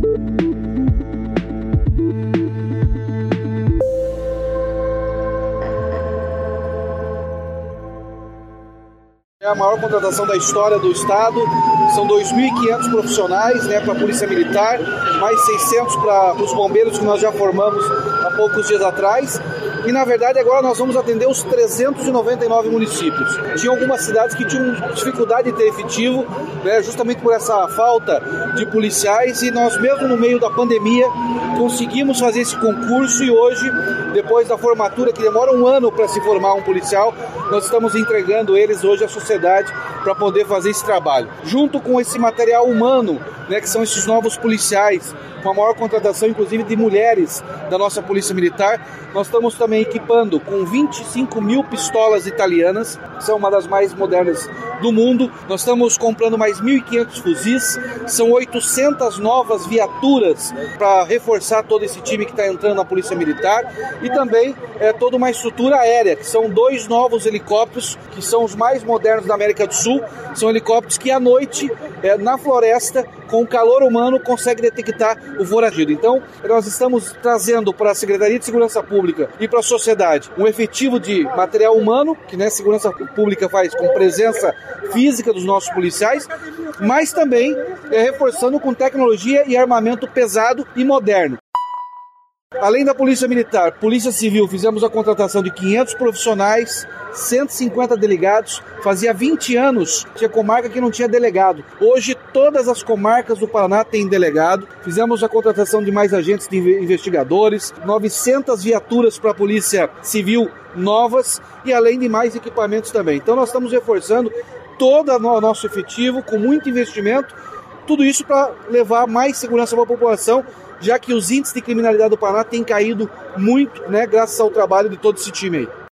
É a maior contratação da história do Estado, são 2.500 profissionais, para a Polícia Militar, mais 600 para os bombeiros que nós já formamos há poucos dias atrás. E, na verdade, agora nós vamos atender os 399 municípios. Tinha algumas cidades que tinham dificuldade de ter efetivo, justamente por essa falta de policiais, e nós, mesmo no meio da pandemia, conseguimos fazer esse concurso e hoje, depois da formatura, que demora um ano para se formar um policial, nós estamos entregando eles hoje à sociedade para poder fazer esse trabalho. Junto com esse material humano, que são esses novos policiais, com a maior contratação, inclusive, de mulheres da nossa Polícia Militar, nós estamos também equipando com 25 mil pistolas italianas, que são uma das mais modernas do mundo. Nós estamos comprando mais 1.500 fuzis, são 800 novas viaturas para reforçar todo esse time que está entrando na Polícia Militar, e também toda uma estrutura aérea, que são 2 novos helicópteros, que são os mais modernos da América do Sul. São helicópteros que à noite, na floresta, com o calor humano, conseguem detectar o foragido. Então, nós estamos trazendo para a Secretaria de Segurança Pública e para a sociedade um efetivo de material humano, que a Segurança Pública faz com presença física dos nossos policiais, mas também reforçando com tecnologia e armamento pesado e moderno. Além da Polícia Militar, Polícia Civil, fizemos a contratação de 500 profissionais, 150 delegados. Fazia 20 anos tinha comarca que não tinha delegado. Hoje todas as comarcas do Paraná têm delegado. Fizemos a contratação de mais agentes de investigadores, 900 viaturas para a Polícia Civil novas e além de mais equipamentos também. Então nós estamos reforçando todo o nosso efetivo com muito investimento. Tudo isso para levar mais segurança para a população, já que os índices de criminalidade do Paraná têm caído muito, graças ao trabalho de todo esse time aí.